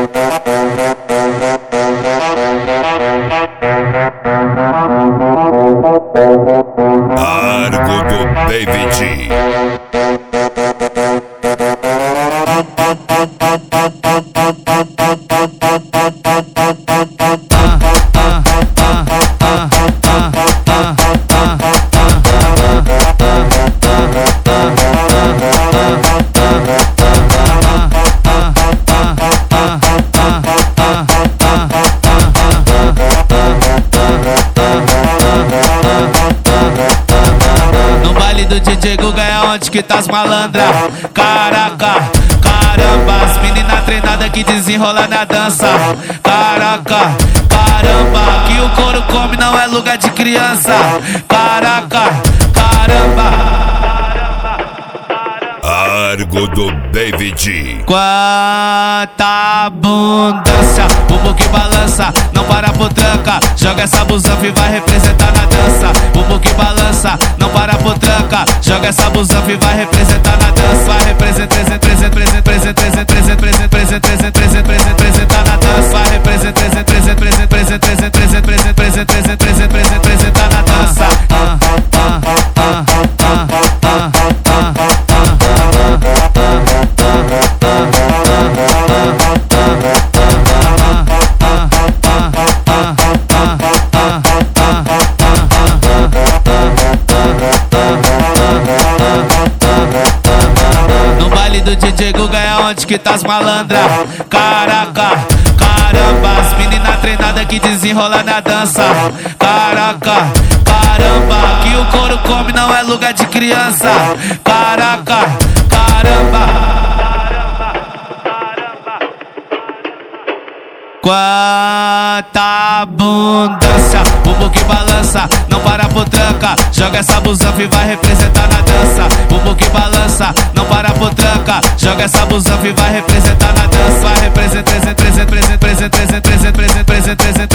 Largo do David. No baile do DJ Guga é onde que tá as malandra. Caraca, caramba, as menina treinada que desenrola na dança. Caraca, caramba, que o couro come não é lugar de criança. Caraca, caramba. Largo do David. Quanta abundância, bumbum que balança, não para por tranca. Joga essa busanfa e vai representar na dança. Bumbum que balança, não para por tranca. Joga essa busanfa e vai representar na dança. Vai representar na dança. Vai representar na dança. No baile do DJ Guga é onde que tá as malandra. Caraca, caramba, as menina treinada que desenrola na dança. Caraca, caramba, que o couro come não é lugar de criança. Caraca, caramba. Quanta abundância, bumbum que balança, não para por tranca. Joga essa busanfa e vai representar na dança. Bumbum que balança, não para por tranca. Joga essa busanfa e vai representar na dança. Vai representar